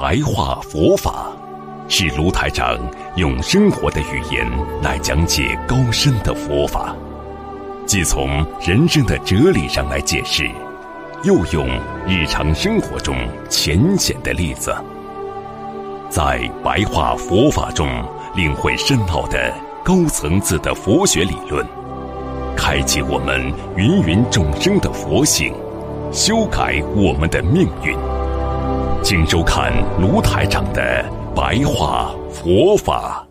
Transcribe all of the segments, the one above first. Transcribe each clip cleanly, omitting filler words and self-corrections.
白话佛法，是卢台长用生活的语言来讲解高深的佛法，既从人生的哲理上来解释，又用日常生活中浅显的例子，在白话佛法中领会深奥的高层次的佛学理论，开启我们芸芸众生的佛性，修改我们的命运。请收看卢台长的白话佛法。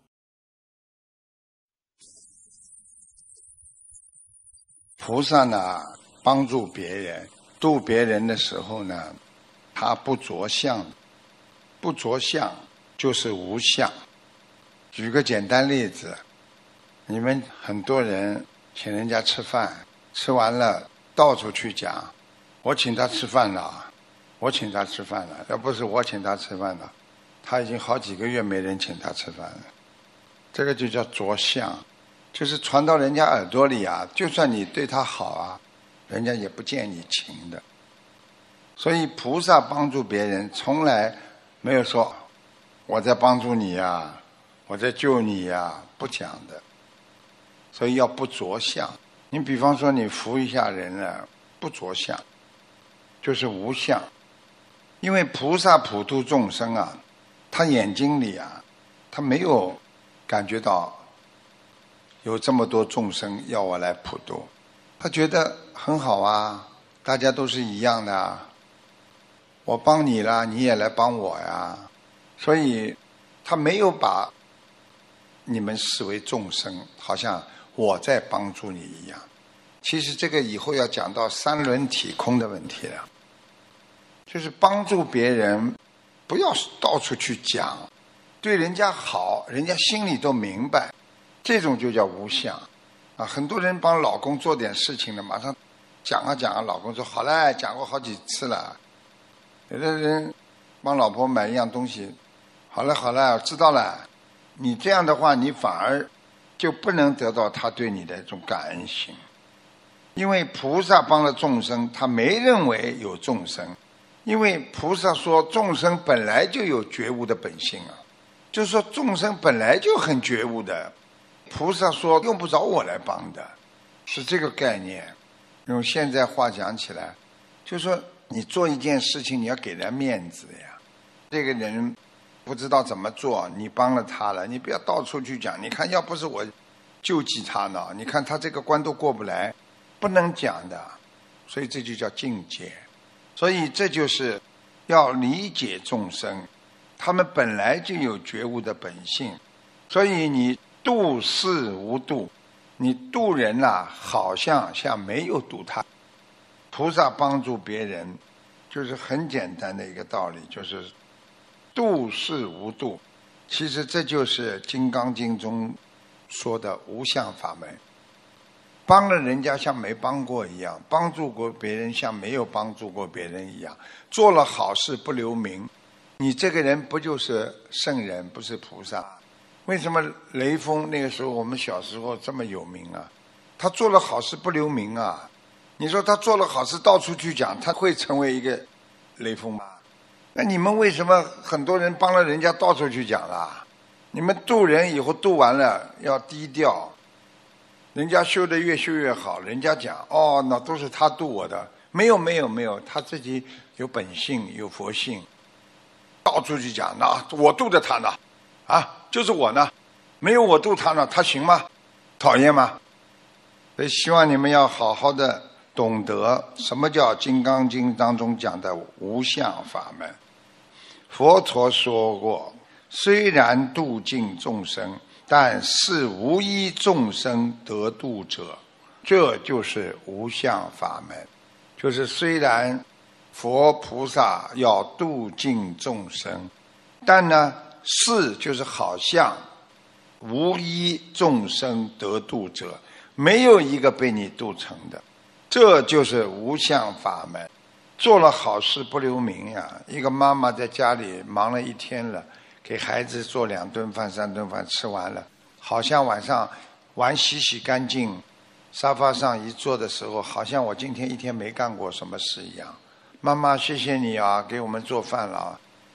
菩萨呢，帮助别人度别人的时候呢，他不着相，不着相就是无相。举个简单例子，你们很多人请人家吃饭，吃完了到处去讲，我请他吃饭了，我请他吃饭了，要不是我请他吃饭了，他已经好几个月没人请他吃饭了。这个就叫着相，就是传到人家耳朵里啊，就算你对他好啊，人家也不见你情的。所以菩萨帮助别人从来没有说我在帮助你呀，我在救你呀，不讲的。所以要不着相。你比方说你扶一下人了，不着相，就是无相。因为菩萨普度众生啊，他眼睛里啊，他没有感觉到有这么多众生要我来普度，他觉得很好啊，大家都是一样的啊，我帮你了，你也来帮我呀，所以他没有把你们视为众生，好像我在帮助你一样。其实这个以后要讲到三轮体空的问题了，就是帮助别人不要到处去讲，对人家好，人家心里都明白，这种就叫无相啊。很多人帮老公做点事情了，马上讲啊讲啊，老公说好了，讲过好几次了。有的人帮老婆买一样东西，好了好了，知道了。你这样的话，你反而就不能得到他对你的一种感恩心。因为菩萨帮了众生，他没认为有众生，因为菩萨说众生本来就有觉悟的本性啊，就是说众生本来就很觉悟的，菩萨说用不着我来帮的，是这个概念。用现在话讲起来，就是说你做一件事情，你要给人面子呀。这个人不知道怎么做，你帮了他了，你不要到处去讲。你看，要不是我救济他呢，你看他这个关都过不来，不能讲的。所以这就叫境界。所以这就是要理解众生，他们本来就有觉悟的本性。所以你度世无度，你度人啊，好像没有度他。菩萨帮助别人就是很简单的一个道理，就是度世无度。其实这就是《金刚经》中说的无相法门。帮了人家像没帮过一样，帮助过别人像没有帮助过别人一样，做了好事不留名，你这个人不就是圣人，不是菩萨？为什么雷锋那个时候我们小时候这么有名啊？他做了好事不留名啊。你说他做了好事到处去讲，他会成为一个雷锋吗？那你们为什么很多人帮了人家到处去讲啦？你们度人以后度完了要低调，人家修得越修越好，人家讲哦，那都是他度我的。没有，他自己有本性有佛性，到处去讲，那我度的他呢啊，就是我呢，没有我度他呢，他行吗？讨厌吗？所以希望你们要好好的懂得什么叫《金刚经》当中讲的无相法门。佛陀说过，虽然度尽众生，但是无一众生得度者，这就是无相法门。就是虽然佛菩萨要度尽众生，但呢，是就是好像无一众生得度者，没有一个被你度成的，这就是无相法门。做了好事不留名呀！一个妈妈在家里忙了一天了，给孩子做2顿饭3顿饭，吃完了，好像晚上碗洗干净，沙发上一坐的时候，好像我今天一天没干过什么事一样。妈妈谢谢你啊，给我们做饭了。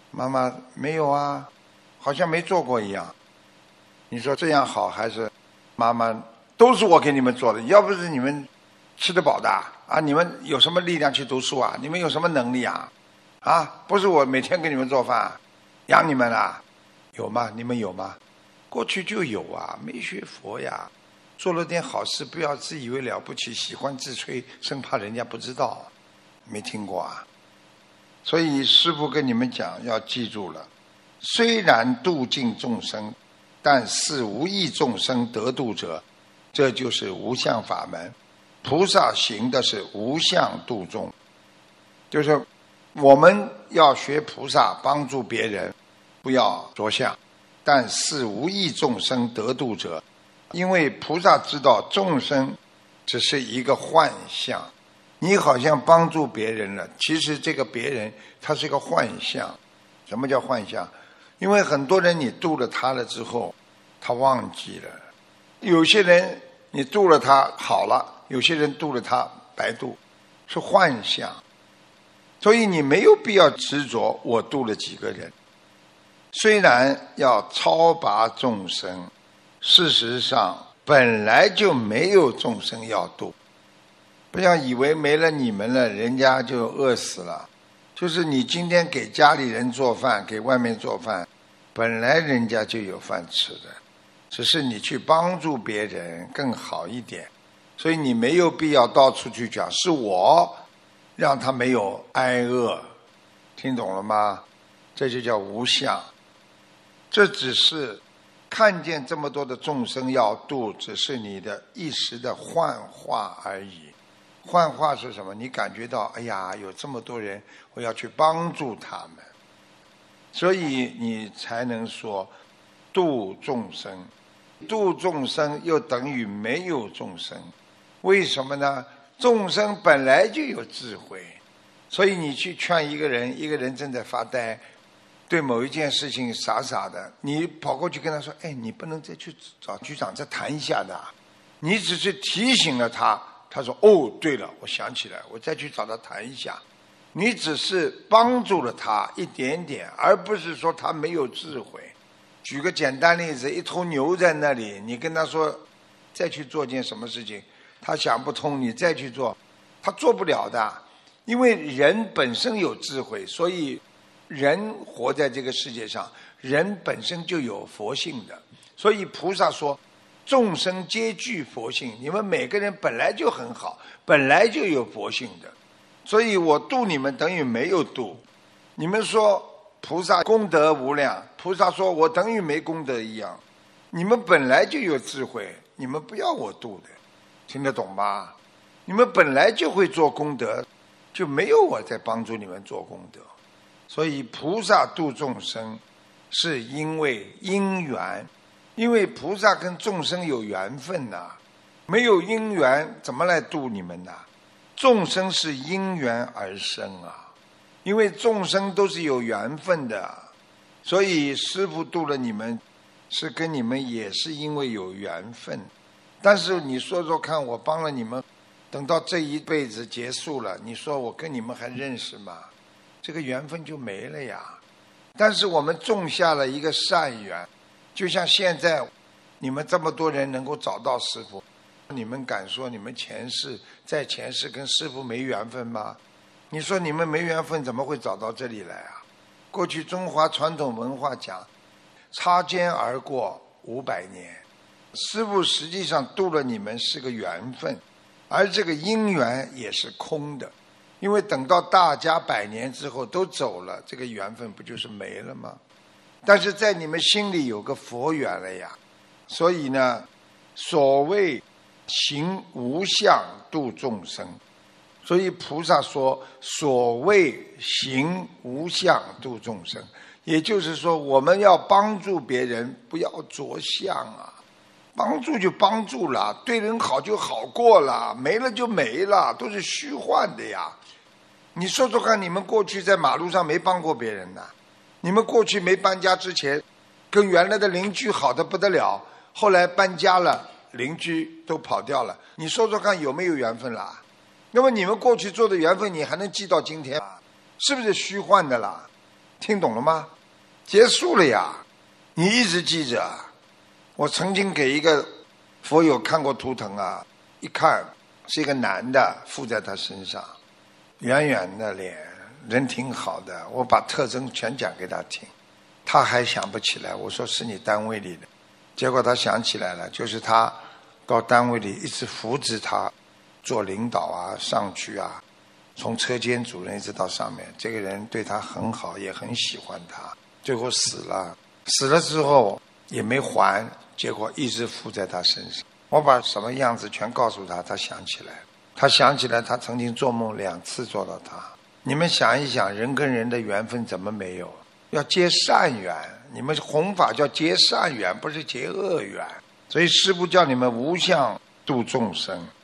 妈妈没有啊，好像没做过一样。你说这样好还是妈妈都是我给你们做的，要不是你们吃得饱的啊，你们有什么力量去读书啊？你们有什么能力啊？啊，不是我每天给你们做饭养你们啊？有吗？你们有吗？过去就有啊，没学佛呀，做了点好事，不要自以为了不起，喜欢自吹，生怕人家不知道，没听过啊。所以师父跟你们讲，要记住了，虽然度尽众生，但是无益众生得度者，这就是无相法门。菩萨行的是无相度众，就是我们要学菩萨帮助别人，不要着相，但是无益众生得度者，因为菩萨知道众生只是一个幻象，你好像帮助别人了，其实这个别人他是个幻象。什么叫幻象？因为很多人你度了他了之后，他忘记了；有些人你度了他好了，有些人度了他白度，是幻象。所以你没有必要执着我度了几个人。虽然要超拔众生，事实上本来就没有众生要度。不要以为没了你们了，人家就饿死了。就是你今天给家里人做饭，给外面做饭，本来人家就有饭吃的，只是你去帮助别人更好一点。所以你没有必要到处去讲是我让他没有挨饿，听懂了吗？这就叫无相。这只是看见这么多的众生要度，只是你的一时的幻化而已。幻化是什么？你感觉到哎呀，有这么多人，我要去帮助他们，所以你才能说度众生。度众生又等于没有众生，为什么呢？众生本来就有智慧，所以你去劝一个人，一个人正在发呆，对某一件事情傻傻的，你跑过去跟他说，哎，你不能再去找局长再谈一下的，你只是提醒了他，他说哦对了，我想起来，我再去找他谈一下。你只是帮助了他一点点，而不是说他没有智慧。举个简单例子，一头牛在那里，你跟他说再去做件什么事情，他想不通，你再去做，他做不了的。因为人本身有智慧，所以人活在这个世界上，人本身就有佛性的。所以菩萨说众生皆具佛性，你们每个人本来就很好，本来就有佛性的，所以我度你们等于没有度。你们说菩萨功德无量，菩萨说我等于没功德一样。你们本来就有智慧，你们不要我度的，听得懂吗？你们本来就会做功德，就没有我在帮助你们做功德。所以菩萨度众生是因为因缘，因为菩萨跟众生有缘分呐，没有因缘怎么来度你们呢？众生是因缘而生啊，因为众生都是有缘分的，所以师父度了你们是跟你们也是因为有缘分。但是你说说看，我帮了你们，等到这一辈子结束了，你说我跟你们还认识吗？这个缘分就没了呀。但是我们种下了一个善缘，就像现在你们这么多人能够找到师父，你们敢说你们前世在前世跟师父没缘分吗？你说你们没缘分怎么会找到这里来啊？过去中华传统文化讲擦肩而过500年，师父实际上度了你们是个缘分，而这个因缘也是空的，因为等到大家100年之后都走了，这个缘分不就是没了吗？但是在你们心里有个佛缘了呀。所以呢，所谓行无相度众生，所以菩萨说所谓行无相度众生，也就是说我们要帮助别人，不要着相啊。帮助就帮助了，对人好就好过了，没了就没了，都是虚幻的呀。你说说看，你们过去在马路上没帮过别人呐？你们过去没搬家之前跟原来的邻居好得不得了，后来搬家了，邻居都跑掉了，你说说看有没有缘分啦？那么你们过去做的缘分你还能记到今天吗？是不是虚幻的啦？ 听懂了吗？结束了呀，你一直记着。我曾经给一个佛友看过图腾啊，一看是一个男的附在他身上，圆圆的脸，人挺好的，我把特征全讲给他听，他还想不起来。我说是你单位里的，结果他想起来了，就是他到单位里一直扶持他做领导啊，上去啊，从车间主任一直到上面，这个人对他很好，也很喜欢他，最后死了。死了之后也没还，结果一直附在他身上。我把什么样子全告诉他，他想起来。他想起来他曾经做梦2次做到他。你们想一想，人跟人的缘分怎么没有？要结善缘，你们弘法叫结善缘，不是结恶缘。所以师父叫你们无相度众生。